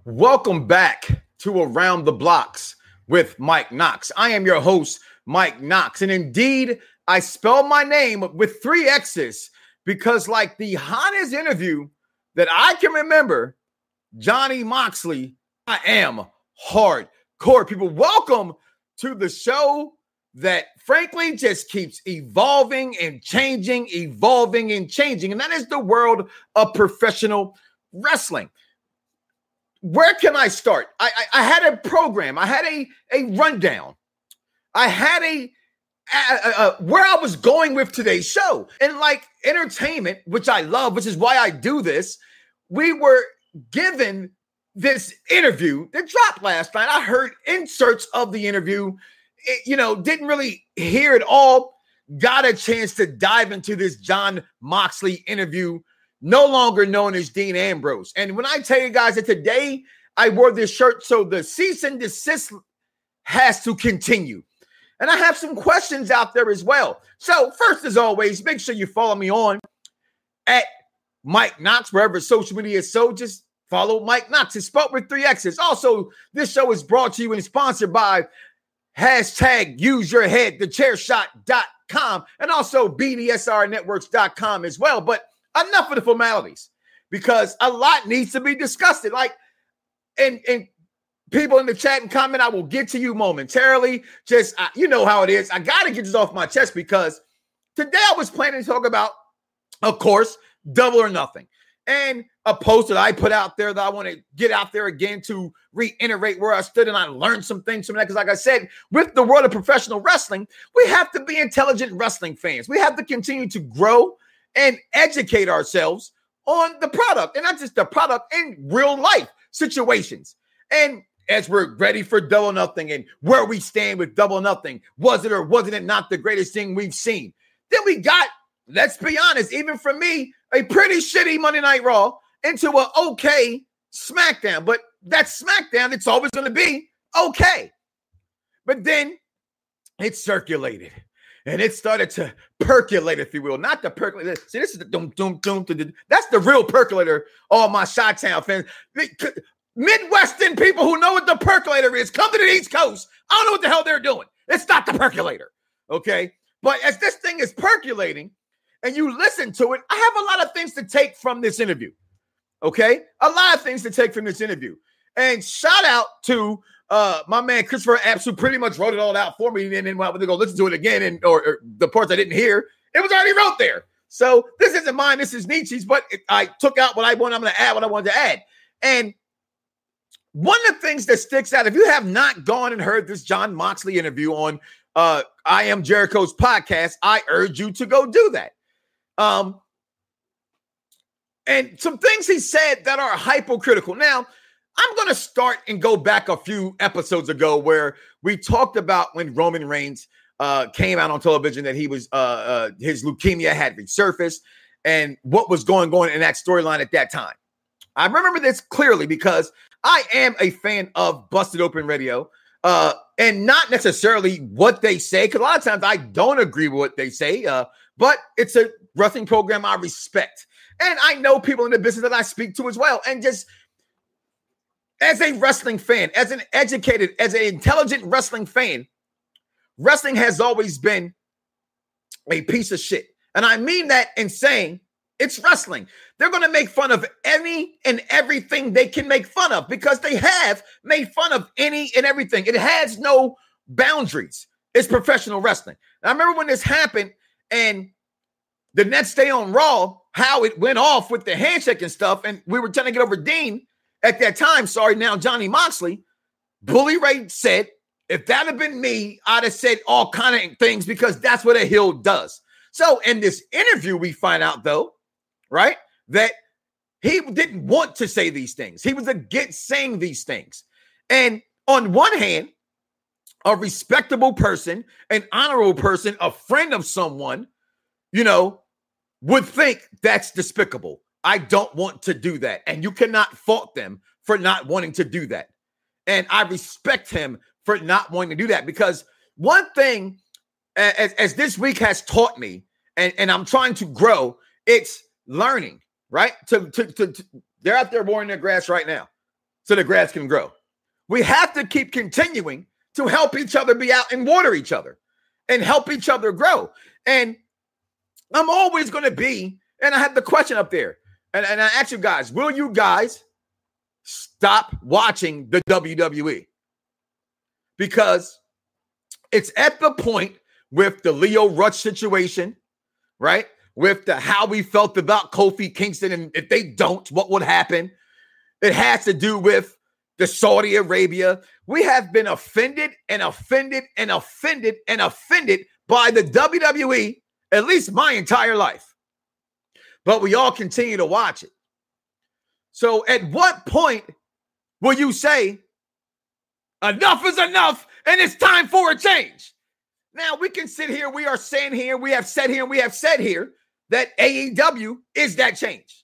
Welcome back to Around the Blocks with Mike Knox. I am your host, Mike Knox. And indeed, I spell my name with 3 X's because like the hottest interview that I can remember, Johnny Moxley, I am hardcore. People, welcome to the show that frankly just keeps evolving and changing. And that is the world of professional wrestling. Where can I start? I had a program. I had a rundown. I had where I was going with today's show. And like entertainment, which I love, which is why I do this, we were given this interview that dropped last night. I heard inserts of the interview, didn't really hear it all. Got a chance to dive into this Jon Moxley interview, no longer known as Dean Ambrose. And when I tell you guys that today I wore this shirt, so the cease and desist has to continue. And I have some questions out there as well. So first, as always, make sure you follow me on at Mike Knox, wherever social media is. So just follow Mike Knox. It's spelled with 3 X's. Also, this show is brought to you and sponsored by #UseYourHead, thechairshot.com, and also BDSRnetworks.com as well. But enough of the formalities, because a lot needs to be discussed. And people in the chat and comment, I will get to you momentarily. Just, you know how it is. I got to get this off my chest because today I was planning to talk about, of course, Double or Nothing. And a post that I put out there that I want to get out there again to reiterate where I stood, and I learned some things from that. Because like I said, with the world of professional wrestling, we have to be intelligent wrestling fans. We have to continue to grow and educate ourselves on the product, and not just the product, in real life situations. And as we're ready for Double or Nothing and where we stand with Double or Nothing, was it or wasn't it not the greatest thing we've seen? Then we got, let's be honest, even for me, a pretty shitty Monday Night Raw into an okay SmackDown. But that SmackDown, it's always going to be okay. But then it circulated. And it started to percolate, if you will. Not the percolator. See, this is the doom. That's the real percolator, all my Chi-Town fans. Midwestern people who know what the percolator is, come to the East Coast. I don't know what the hell they're doing. It's not the percolator, okay? But as this thing is percolating and you listen to it, I have a lot of things to take from this interview, okay? A lot of things to take from this interview. And shout out to my man Christopher Epps, who pretty much wrote it all out for me, and then when I went to go listen to it again, or the parts I didn't hear, it was already wrote there. So this isn't mine, this is Nietzsche's, but I took out what I want. I'm going to add what I wanted to add. And one of the things that sticks out, if you have not gone and heard this Jon Moxley interview on I Am Jericho's podcast, I urge you to go do that. And some things he said that are hypocritical. Now, I'm going to start and go back a few episodes ago where we talked about when Roman Reigns came out on television that he was his leukemia had resurfaced and what was going on in that storyline at that time. I remember this clearly because I am a fan of Busted Open Radio and not necessarily what they say, because a lot of times I don't agree with what they say, but it's a wrestling program I respect. And I know people in the business that I speak to as well. And just as a wrestling fan, as an educated, as an intelligent wrestling fan, wrestling has always been a piece of shit. And I mean that in saying it's wrestling. They're going to make fun of any and everything they can make fun of because they have made fun of any and everything. It has no boundaries. It's professional wrestling. And I remember when this happened and the next day on Raw, how it went off with the handshake and stuff. And we were trying to get over Dean at that time. Sorry, now Johnny Moxley. Bully Ray said, if that had been me, I'd have said all kind of things because that's what a heel does. So in this interview, we find out, though, right, that he didn't want to say these things. He was against saying these things. And on one hand, a respectable person, an honorable person, a friend of someone, would think that's despicable. I don't want to do that. And you cannot fault them for not wanting to do that. And I respect him for not wanting to do that because one thing, as this week has taught me, and I'm trying to grow, it's learning, right? They're out there mowing their grass right now. so the grass can grow. We have to keep continuing to help each other be out and water each other and help each other grow. And I'm always going to be, and I have the question up there, and I ask you guys, will you guys stop watching the WWE? Because it's at the point with the Leo Rush situation, right? With the how we felt about Kofi Kingston, and if they don't, what would happen? It has to do with the Saudi Arabia. We have been offended and offended and offended and offended by the WWE, at least my entire life. But we all continue to watch it. So at what point will you say, enough is enough and it's time for a change? Now, we can sit here, we are saying here, we have said here, we have said here that AEW is that change.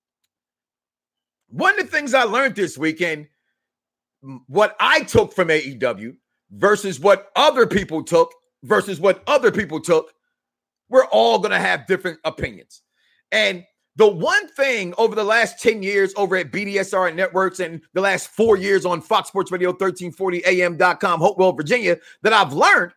One of the things I learned this weekend, what I took from AEW versus what other people took versus what other people took, we're all going to have different opinions. And the one thing over the last 10 years over at BDSR Networks and the last 4 years on Fox Sports Radio 1340am.com, Hopewell, Virginia, that I've learned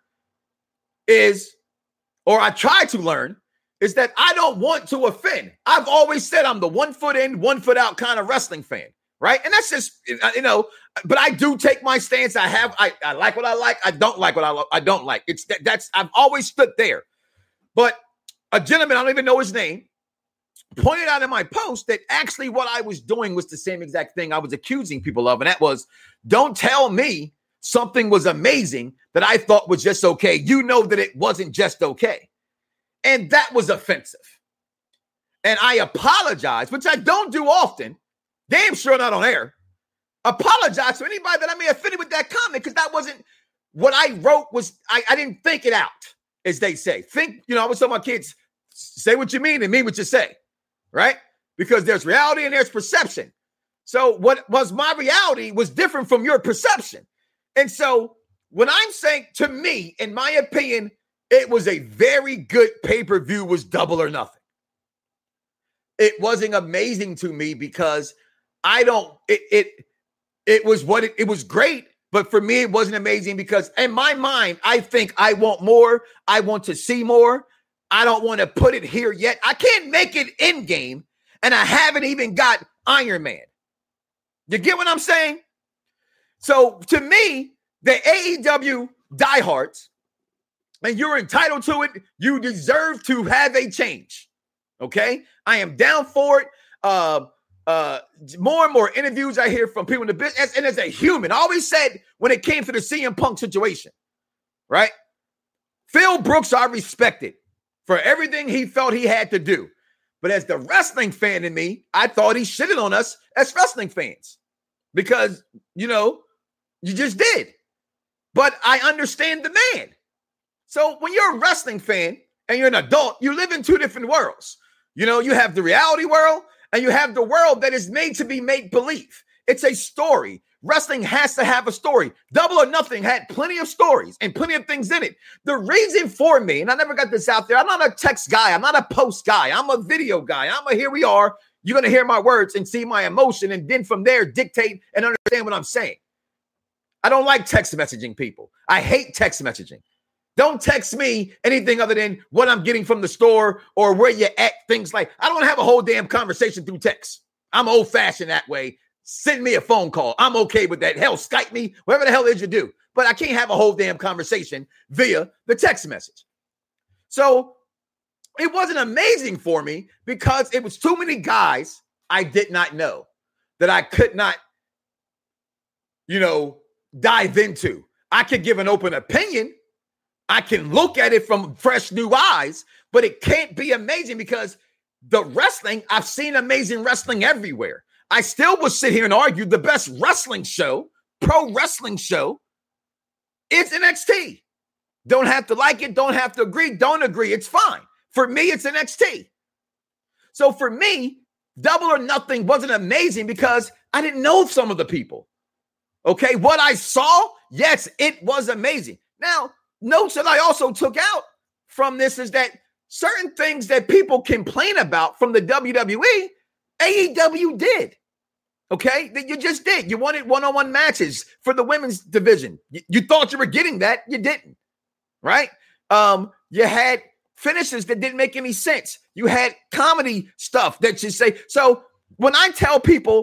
is, or I try to learn, is that I don't want to offend. I've always said I'm the 1 foot in, 1 foot out kind of wrestling fan, right? And that's just, but I do take my stance. I like what I like. I don't like what I don't like. I've always stood there. But a gentleman, I don't even know his name, pointed out in my post that actually what I was doing was the same exact thing I was accusing people of. And that was, don't tell me something was amazing that I thought was just okay. You know that it wasn't just okay. And that was offensive. And I apologize, which I don't do often. Damn sure not on air. Apologize to anybody that I may have offended with that comment, because that wasn't what I wrote. I didn't think it out, as they say. I always tell my kids, say what you mean and mean what you say, right? Because there's reality and there's perception. So what was my reality was different from your perception. And so when I'm saying, to me, in my opinion, it was a very good pay-per-view, was Double or Nothing. It wasn't amazing to me because it was great, but for me, it wasn't amazing because in my mind, I think I want more. I want to see more. I don't want to put it here yet. I can't make it in game, and I haven't even got Iron Man. You get what I'm saying? So to me, the AEW diehards, and you're entitled to it, you deserve to have a change. Okay? I am down for it. More and more interviews I hear from people in the business, and as a human, I always said when it came to the CM Punk situation, right? Phil Brooks, I respected for everything he felt he had to do. But as the wrestling fan in me, I thought he shitted on us as wrestling fans because, you just did. But I understand the man. So when you're a wrestling fan and you're an adult, you live in two different worlds. You have the reality world and you have the world that is made to be make-believe. It's a story. Wrestling has to have a story. Double or Nothing had plenty of stories and plenty of things in it. The reason for me, and I never got this out there, I'm not a text guy. I'm not a post guy. I'm a video guy. Here we are. You're going to hear my words and see my emotion, and then from there dictate and understand what I'm saying. I don't like text messaging people. I hate text messaging. Don't text me anything other than what I'm getting from the store or where you at, things like, I don't want to have a whole damn conversation through text. I'm old fashioned that way. Send me a phone call. I'm okay with that. Hell, Skype me, whatever the hell it is you do. But I can't have a whole damn conversation via the text message. So it wasn't amazing for me because it was too many guys I did not know that I could not, dive into. I could give an open opinion. I can look at it from fresh new eyes, but it can't be amazing because the wrestling, I've seen amazing wrestling everywhere. I still will sit here and argue the best wrestling show, pro wrestling show, is NXT. Don't have to like it, don't have to agree, don't agree. It's fine. For me, it's NXT. So for me, Double or Nothing wasn't amazing because I didn't know some of the people. Okay, what I saw, yes, it was amazing. Now, notes that I also took out from this is that certain things that people complain about from the WWE, AEW did. Okay, that you just did. You wanted one-on-one matches for the women's division. You thought you were getting that. You didn't, right? You had finishes that didn't make any sense. You had comedy stuff that you say. So when I tell people,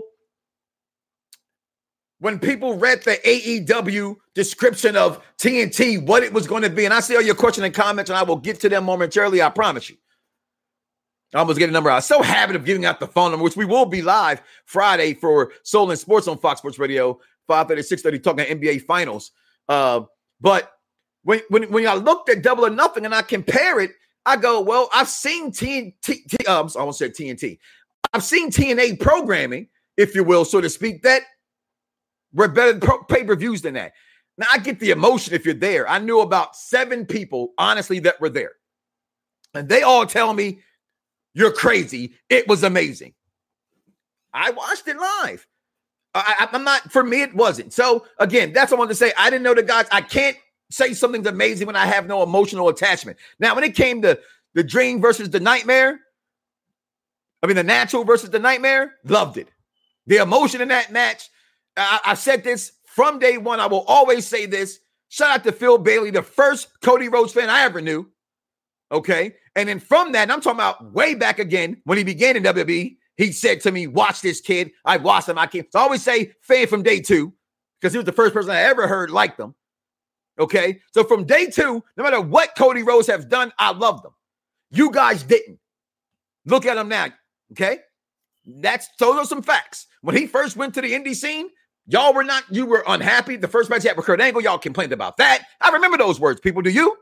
when people read the AEW description of TNT, what it was going to be, and I see all your questions and comments, and I will get to them momentarily, I promise you. I almost get a number. I was so happy of giving out the phone number, which we will be live Friday for Soul and Sports on Fox Sports Radio, 5:30, 6:30, talking NBA Finals. But when I looked at Double or Nothing and I compare it, I go, well, I've seen TNT. I almost said TNT. I've seen TNA programming, if you will, so to speak, that were better pay-per-views than that. Now, I get the emotion if you're there. I knew about 7 people, honestly, that were there. And they all tell me, you're crazy. It was amazing. I watched it live. I'm not, for me, it wasn't. So, again, that's what I wanted to say. I didn't know the guys. I can't say something's amazing when I have no emotional attachment. Now, when it came to the dream versus the nightmare, the natural versus the nightmare, loved it. The emotion in that match, I said this from day one. I will always say this. Shout out to Phil Bailey, the first Cody Rhodes fan I ever knew. Okay. And then from that, and I'm talking about way back again, when he began in WWE, he said to me, watch this kid. I watched him. I can't. So I always say fan from day 2, because he was the first person I ever heard like them. Okay. So from day 2, no matter what Cody Rhodes has done, I love them. You guys didn't. Look at him now. Okay. Those are some facts. When he first went to the indie scene, you were unhappy. The first match he had with Kurt Angle, y'all complained about that. I remember those words, people. Do you?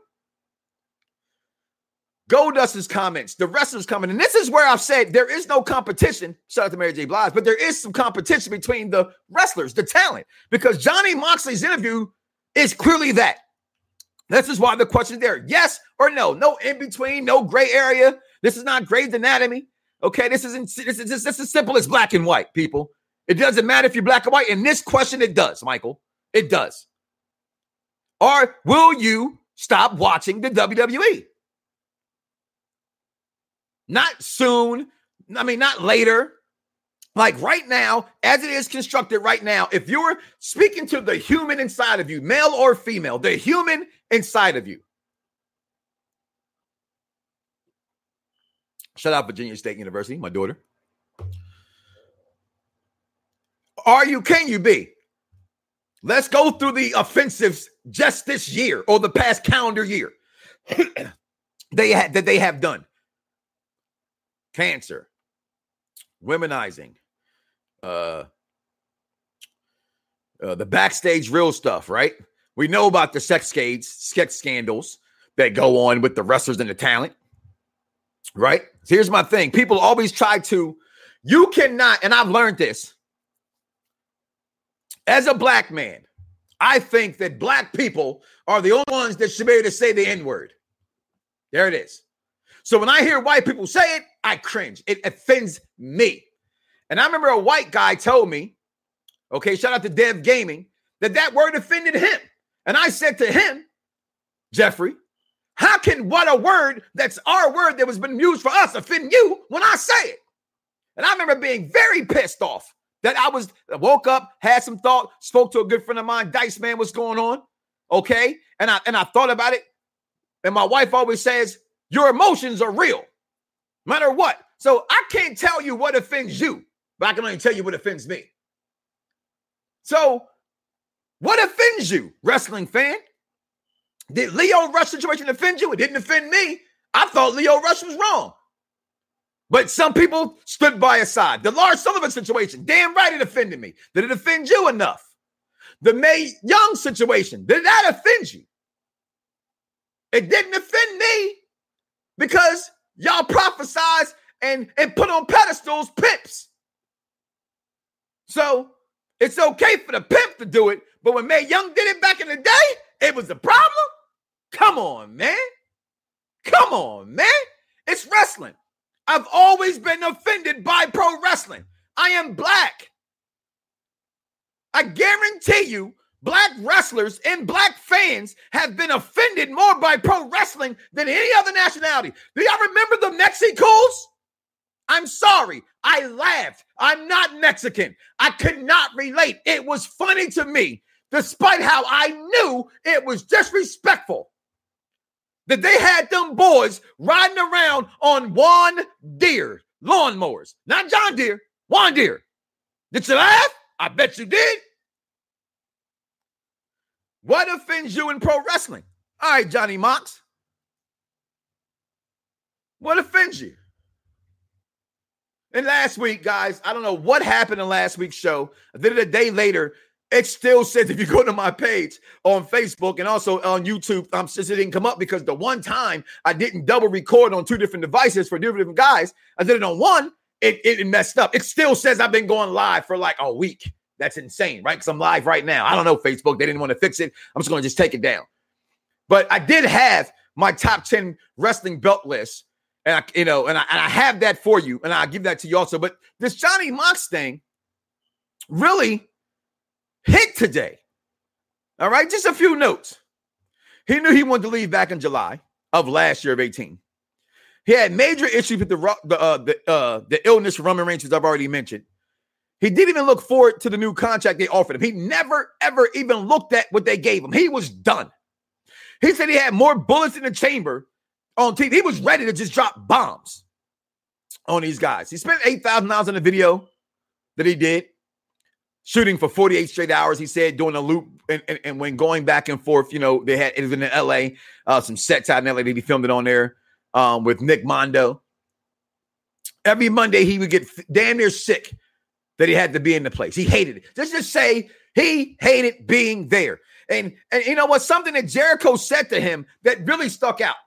Goldust's comments, the wrestlers coming, and this is where I've said there is no competition. Shout out to Mary J. Blige, but there is some competition between the wrestlers, the talent, because Johnny Moxley's interview is clearly that. This is why the question is there: yes or no? No in between, no gray area. This is not Grey's Anatomy. Okay, this is as simple as black and white, people. It doesn't matter if you're black or white. In this question, it does, Michael. It does. Or will you stop watching the WWE? Not soon. Not later. Like right now, as it is constructed right now, if you're speaking to the human inside of you, male or female, the human inside of you. Shout out Virginia State University, my daughter. Can you be? Let's go through the offensives just this year or the past calendar year they have done. Cancer, womenizing, the backstage real stuff, right? We know about the sex scandals that go on with the wrestlers and the talent, right? So here's my thing. People always try to, you cannot, and I've learned this. As a black man, I think that black people are the only ones that should be able to say the N-word. There it is. So when I hear white people say it, I cringe. It offends me. And I remember a white guy told me, okay, shout out to Dev Gaming, that word offended him. And I said to him, Jeffrey, how can what a word that's our word that was been used for us offend you when I say it? And I remember being very pissed off that I woke up, had some thought, spoke to a good friend of mine, Dice Man, what's going on? Okay. And I thought about it. And my wife always says, your emotions are real, no matter what. So I can't tell you what offends you, but I can only tell you what offends me. So what offends you, wrestling fan? Did Lio Rush situation offend you? It didn't offend me. I thought Lio Rush was wrong. But some people stood by his side. The Lars Sullivan situation, damn right it offended me. Did it offend you enough? The Mae Young situation, did that offend you? It didn't offend me because y'all prophesize and put on pedestals pimps. So it's okay for the pimp to do it, but when Mae Young did it back in the day, it was a problem? Come on, man. Come on, man. It's wrestling. I've always been offended by pro wrestling. I am black. I guarantee you, black wrestlers and black fans have been offended more by pro wrestling than any other nationality. Do y'all remember the Mexicools? I'm sorry. I laughed. I'm not Mexican. I could not relate. It was funny to me, despite how I knew it was disrespectful that they had them boys riding around on Juan Deere lawnmowers. Not John Deere, Juan Deere. Did you laugh? I bet you did. What offends you in pro wrestling? All right, Johnny Mox. What offends you? And last week, guys, I don't know what happened in last week's show. I did it a day later. It still says, if you go to my page on Facebook and also on YouTube, since it didn't come up because the one time I didn't double record on two different devices for different guys, I did it on one, it messed up. It still says I've been going live for like a week. That's insane, right? Because I'm live right now. I don't know, Facebook. They didn't want to fix it. I'm just going to just take it down. But I did have my top 10 wrestling belt list. And I have that for you, and I'll give that to you also. But this Johnny Mox thing really hit today. All right, just a few notes. He knew he wanted to leave back in July of last year of 18. He had major issues with the illness from Roman Reigns, as I've already mentioned. He didn't even look forward to the new contract they offered him. He never, ever even looked at what they gave him. He was done. He said he had more bullets in the chamber on TV. He was ready to just drop bombs on these guys. He spent $8,000 on a video that he did, shooting for 48 straight hours. He said doing a loop and when going back and forth, it was in LA, some sets out in LA that he filmed it on there with Nick Mondo. Every Monday he would get damn near sick that he had to be in the place. He hated it. Just say he hated being there. And you know what? Something that Jericho said to him that really stuck out.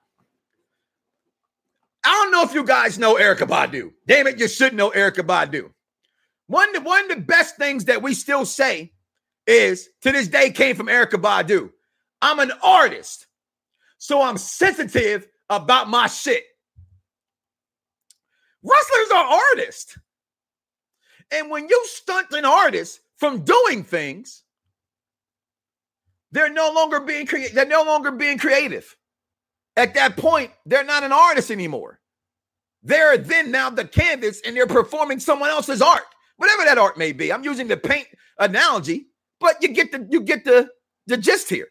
I don't know if you guys know Erykah Badu. Damn it, you should know Erykah Badu. One of the best things that we still say is, to this day, came from Erykah Badu. I'm an artist, so I'm sensitive about my shit. Wrestlers are artists. And when you stunt an artist from doing things, they're no longer being creative. At that point, they're not an artist anymore. They're then now the canvas and they're performing someone else's art, whatever that art may be. I'm using the paint analogy, but you get the gist here.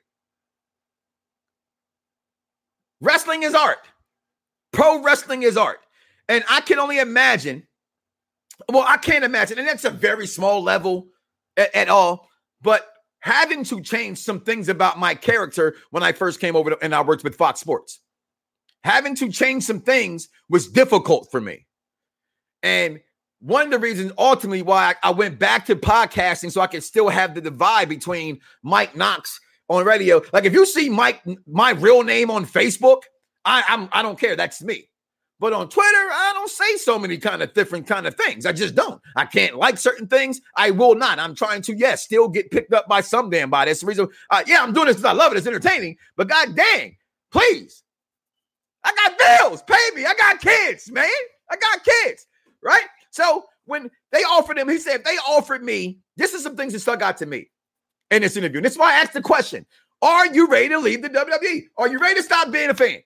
Wrestling is art. Pro wrestling is art. And I can only imagine, I can't imagine, and that's a very small level at all, but having to change some things about my character when I first came over and I worked with Fox Sports. Having to change some things was difficult for me. And one of the reasons ultimately why I went back to podcasting so I could still have the divide between Mike Knox on radio. Like if you see my real name on Facebook, I don't care. That's me. But on Twitter, I don't say so many different kind of things. I just don't. I can't like certain things. I will not. I'm trying to, still get picked up by some damn body. That's the reason. I'm doing this because I love it. It's entertaining. But god dang, please. I got bills. Pay me. I got kids, man. I got kids. Right? So when they offered him, he said, if they offered me, this is some things that stuck out to me in this interview. And this is why I asked the question, are you ready to leave the WWE? Are you ready to stop being a fan?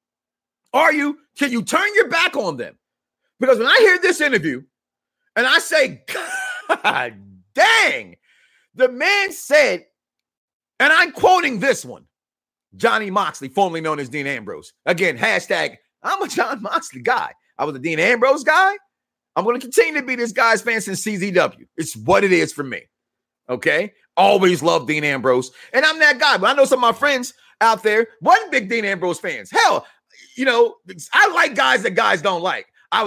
Can you turn your back on them? Because when I hear this interview and I say, God dang, the man said, and I'm quoting this one, Johnny Moxley, formerly known as Dean Ambrose. Again, hashtag, I'm a John Moxley guy. I was a Dean Ambrose guy. I'm going to continue to be this guy's fan since CZW. It's what it is for me. Okay? Always loved Dean Ambrose. And I'm that guy. But I know some of my friends out there wasn't big Dean Ambrose fans. Hell, I like guys that guys don't like. I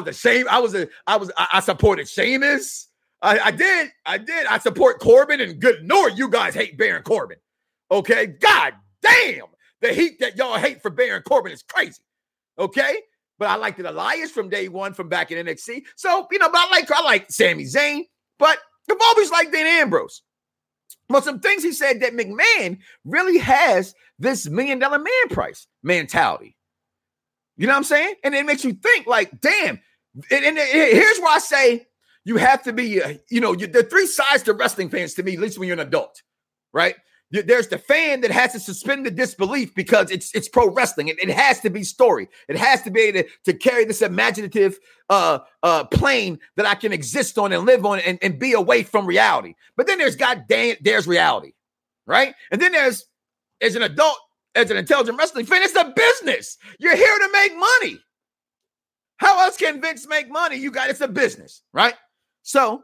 supported Sheamus. I did. I support Corbin, and good Lord, you guys hate Baron Corbin. Okay? God damn. The heat that y'all hate for Baron Corbin is crazy. Okay? But I liked Elias from day one from back in NXT. So, but I like Sami Zayn, but I've always liked Dean Ambrose. But some things he said that McMahon really has this $1 million man price mentality. You know what I'm saying? And it makes you think like, damn. And here's why I say you have to be, there are three sides to wrestling fans to me, at least when you're an adult, right? There's the fan that has to suspend the disbelief because it's pro wrestling. It has to be story. It has to be able to carry this imaginative plane that I can exist on and live on and be away from reality. But then there's reality, right? And then as an adult, as an intelligent wrestling fan, it's a business. You're here to make money. How else can Vince make money? It's a business, right? So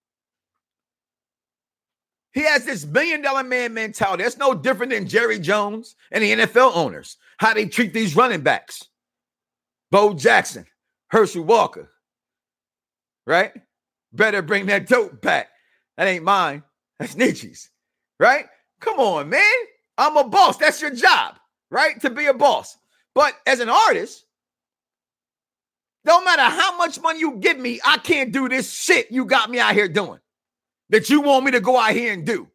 he has this $1 million man mentality. That's no different than Jerry Jones and the NFL owners, how they treat these running backs. Bo Jackson, Herschel Walker, right? Better bring that dope back. That ain't mine. That's Nietzsche's, right? Come on, man. I'm a boss. That's your job, right? To be a boss. But as an artist, don't matter how much money you give me, I can't do this shit you got me out here doing that you want me to go out here and do.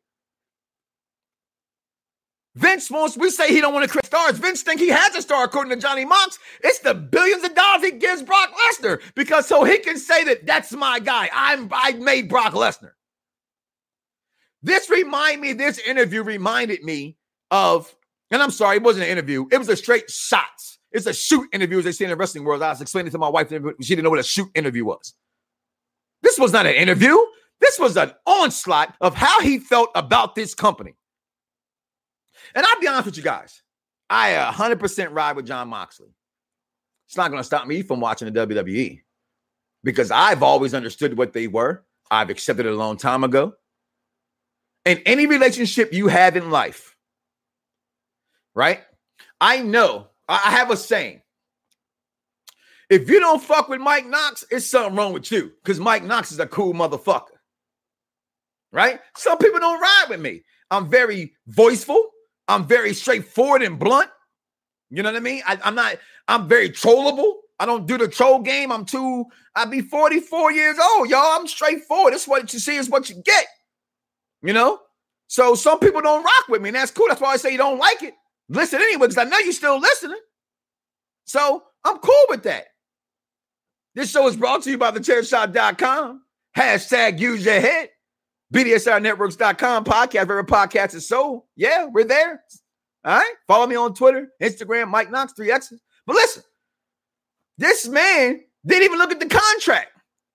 Vince we say he don't want to create stars. Vince think he has a star, according to Johnny Mox. It's the billions of dollars he gives Brock Lesnar because so he can say that that's my guy. I made Brock Lesnar. This interview reminded me of, and I'm sorry, it wasn't an interview. It was a straight shots. It's a shoot interview, as they say in the wrestling world. I was explaining to my wife, she didn't know what a shoot interview was. This was not an interview. This was an onslaught of how he felt about this company. And I'll be honest with you guys. I 100% ride with Jon Moxley. It's not going to stop me from watching the WWE because I've always understood what they were. I've accepted it a long time ago. In any relationship you have in life, right? I know. I have a saying. If you don't fuck with Mike Knox, it's something wrong with you because Mike Knox is a cool motherfucker. Right? Some people don't ride with me. I'm very voiceful. I'm very straightforward and blunt. You know what I mean? I'm very trollable. I don't do the troll game. I'll be 44 years old, y'all. I'm straightforward. That's what you see is what you get. You know? So some people don't rock with me, and that's cool. That's why I say you don't like it. Listen anyway, because I know you're still listening. So I'm cool with that. This show is brought to you by thechairshot.com. # use your head. BDSRnetworks.com podcast, wherever podcast is sold. Yeah, we're there. All right. Follow me on Twitter, Instagram, Mike Knox, 3X's. But listen, this man didn't even look at the contract.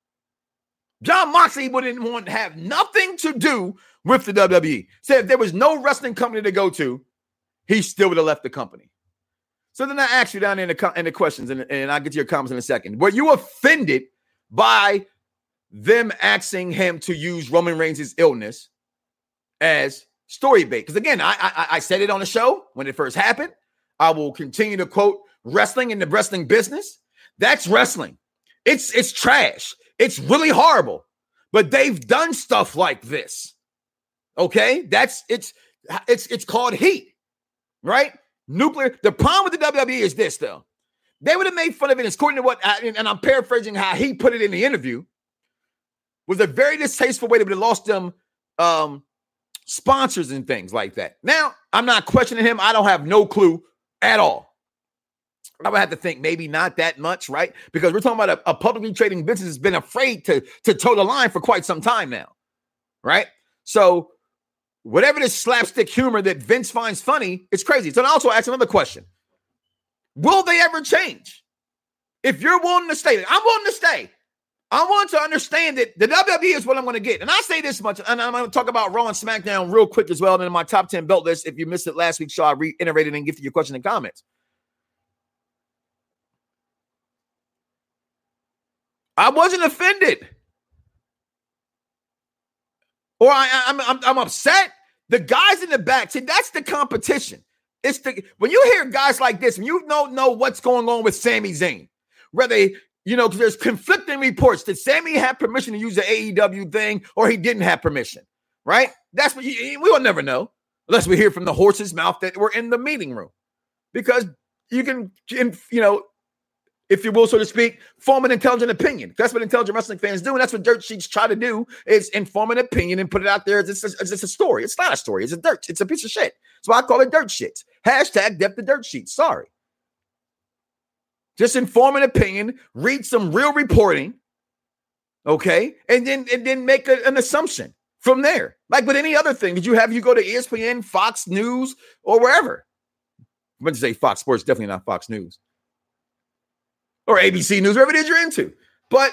Jon Moxley wouldn't want to have nothing to do with the WWE. Said if there was no wrestling company to go to, he still would have left the company. So then I asked you down in the questions, and I'll get to your comments in a second. Were you offended by them asking him to use Roman Reigns' illness as story bait? Because again, I said it on the show when it first happened. I will continue to quote wrestling in the wrestling business. That's wrestling. It's trash. It's really horrible. But they've done stuff like this. Okay? It's called heat. Right? Nuclear. The problem with the WWE is this, though. They would have made fun of it, according to what, and I'm paraphrasing how he put it in the interview, was a very distasteful way to have lost them sponsors and things like that. Now, I'm not questioning him. I don't have no clue at all. I would have to think maybe not that much, right? Because we're talking about a publicly trading business that's been afraid to toe the line for quite some time now, right? So whatever this slapstick humor that Vince finds funny, it's crazy. So I also ask another question. Will they ever change? If you're willing to stay, I'm willing to stay. I want to understand that the WWE is what I'm going to get. And I say this much, and I'm going to talk about Raw and SmackDown real quick as well. And in my top 10 belt list, if you missed it last week's show, I reiterated and gifted your question and comments. I wasn't offended. Or I'm upset. The guys in the back, see, that's the competition. When you hear guys like this, when you don't know what's going on with Sami Zayn, whether because there's conflicting reports. Did Sami have permission to use the AEW thing or he didn't have permission, right? That's what we will never know unless we hear from the horse's mouth that we're in the meeting room. Because you can, if you will, so to speak, form an intelligent opinion. That's what intelligent wrestling fans do, and that's what dirt sheets try to do is inform an opinion and put it out there as it's a story. It's not a story. It's a piece of shit. That's why I call it dirt shits. # depth of dirt sheets. Sorry. Just inform an opinion, read some real reporting, okay, and then make an assumption from there. Like with any other thing, did you go to ESPN, Fox News, or wherever? I'm going to say Fox Sports, definitely not Fox News. Or ABC News, wherever it is you're into. But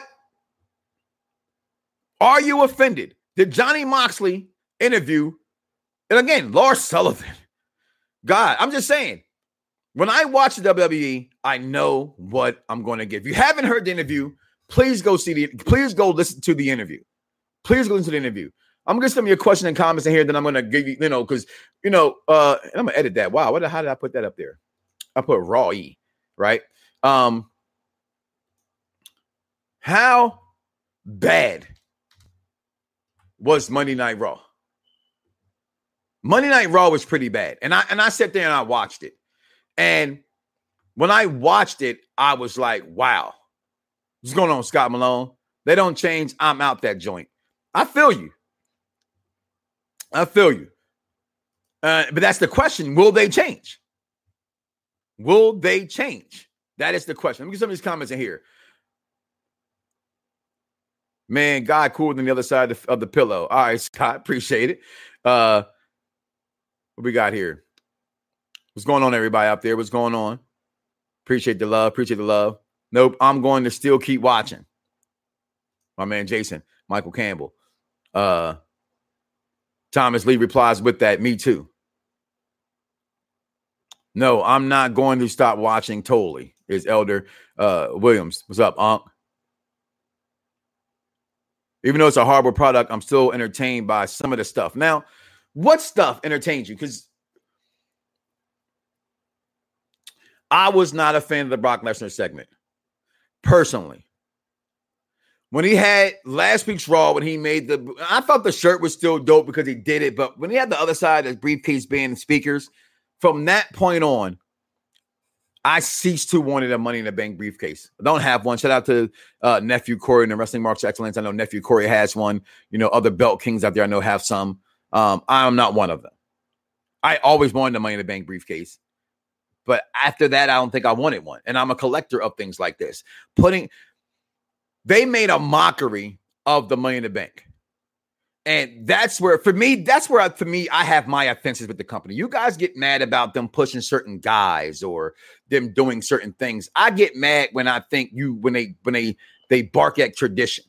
are you offended? Did Johnny Moxley interview, and again, Lars Sullivan? God, I'm just saying, when I watch the WWE, I know what I'm going to get. If you haven't heard the interview, please go listen to the interview. Please go listen to the interview. I'm going to send me a question and comments in here, then I'm going to give you, because, and I'm going to edit that. Wow, how did I put that up there? I put Raw E, right? How bad was Monday Night Raw? Monday Night Raw was pretty bad. And I sat there and I watched it. And when I watched it, I was like, wow. What's going on, Scott Malone? They don't change. I'm out that joint. I feel you. But that's the question. Will they change? Will they change? That is the question. Let me get some of these comments in here. Man, God cooler than the other side of the pillow. All right, Scott, appreciate it. What we got here? What's going on, everybody out there? What's going on? Appreciate the love. Nope, I'm going to still keep watching. My man Jason, Michael Campbell. Thomas Lee replies with that, me too. No, I'm not going to stop watching totally, is Elder Williams. What's up, Unc? Even though it's a horrible product, I'm still entertained by some of the stuff. Now, what stuff entertains you? Because I was not a fan of the Brock Lesnar segment, personally. When he had last week's Raw, when he made I thought the shirt was still dope because he did it. But when he had the other side of the briefcase being speakers, from that point on, I ceased to wanting a Money in the Bank briefcase. I don't have one. Shout out to Nephew Corey and the Wrestling Marks of Excellence. I know Nephew Corey has one. Other belt kings out there I know have some. I'm not one of them. I always wanted a Money in the Bank briefcase. But after that, I don't think I wanted one. And I'm a collector of things like this. They made a mockery of the Money in the Bank. And that's where I have my offenses with the company. You guys get mad about them pushing certain guys or them doing certain things. I get mad when I think when they bark at tradition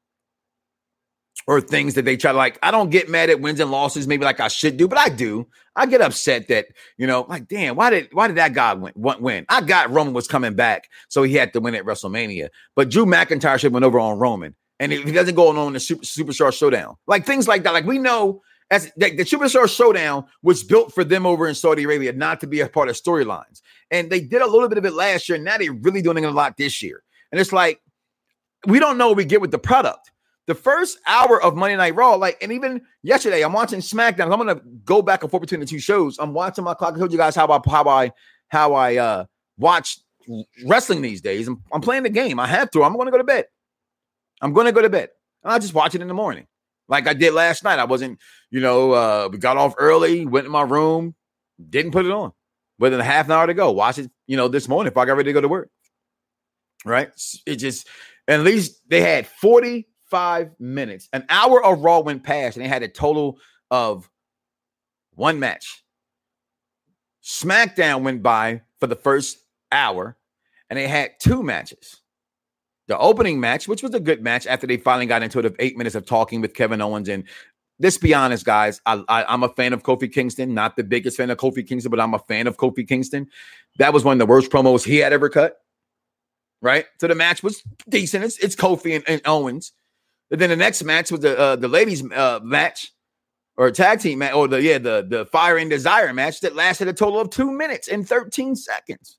or things that they try to like. I don't get mad at wins and losses, maybe like I should do, but I do. I get upset that, like, damn, why did that guy win? I got Roman was coming back, so he had to win at WrestleMania. But Drew McIntyre should have went over on Roman. And if he doesn't go on the Superstar Showdown, like things like that, like we know as the Superstar Showdown was built for them over in Saudi Arabia, not to be a part of storylines. And they did a little bit of it last year. And now they're really doing it a lot this year. And it's like, we don't know what we get with the product. The first hour of Monday Night Raw, and even yesterday, I'm watching SmackDown. I'm going to go back and forth between the two shows. I'm watching my clock. I told you guys how I watch wrestling these days. I'm playing the game. I have to. I'm going to go to bed. And I'll just watch it in the morning. Like I did last night. I wasn't, we got off early, went in my room, didn't put it on. Within a half an hour to go. Watch it, this morning if I got ready to go to work. Right? It just, at least they had 45 minutes. An hour of Raw went past and they had a total of one match. SmackDown went by for the first hour and they had two matches. The opening match, which was a good match after they finally got into it of 8 minutes of talking with Kevin Owens. And let's be honest, guys, I'm a fan of Kofi Kingston. Not the biggest fan of Kofi Kingston, but I'm a fan of Kofi Kingston. That was one of the worst promos he had ever cut. Right? So the match was decent. It's Kofi and Owens. But then the next match was the ladies match or tag team match or the Fire and Desire match that lasted a total of 2 minutes and 13 seconds.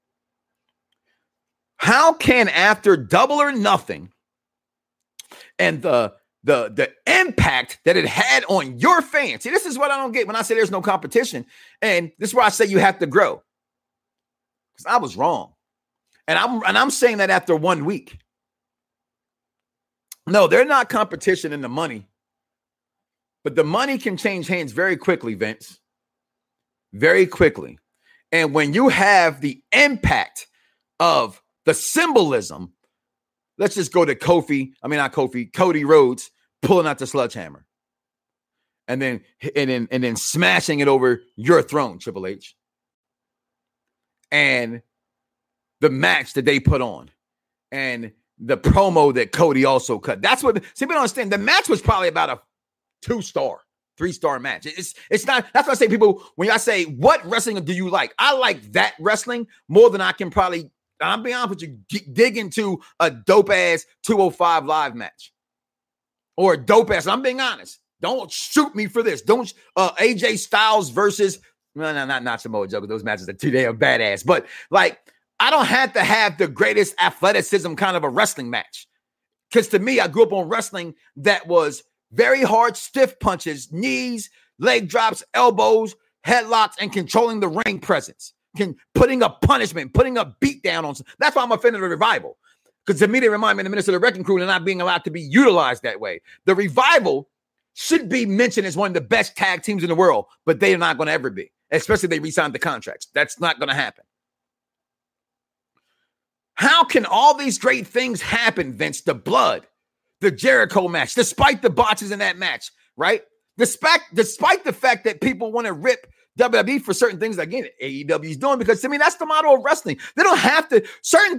How can, after Double or Nothing and the impact that it had on your fans, see, this is what I don't get when I say there's no competition, and this is where I say you have to grow, because I was wrong, and I'm saying that after 1 week. No, they're not competition in the money, but the money can change hands very quickly, Vince, very quickly, and when you have the impact of the symbolism, let's just go to Cody Rhodes pulling out the sledgehammer. and then smashing it over your throne, Triple H. And the match that they put on and the promo that Cody also cut. That's what, see, we don't understand. The match was probably about a 2-star, 3-star match. It's not, that's why I say people, when I say, what wrestling do you like? I like that wrestling more than I can probably, I'll be honest with you, dig into a dope ass 205 live match or a dope ass. I'm being honest. Don't shoot me for this. Don't AJ Styles versus not Samoa Joe. Those matches are too damn badass. But like, I don't have to have the greatest athleticism kind of a wrestling match. Because to me, I grew up on wrestling that was very hard, stiff punches, knees, leg drops, elbows, headlocks, and controlling the ring presence. Putting a punishment, putting a beat down on. That's why I'm a fan of the Revival. Because to me, they remind me of the Minnesota Wrecking Crew and not being allowed to be utilized that way. The Revival should be mentioned as one of the best tag teams in the world, but they're not going to ever be, especially if they re-sign the contracts. That's not going to happen. How can all these great things happen, Vince? The blood, the Jericho match, despite the botches in that match, right? Despite the fact that people want to rip WWE for certain things, again, AEW is doing, because to me, that's the model of wrestling. They don't have to, certain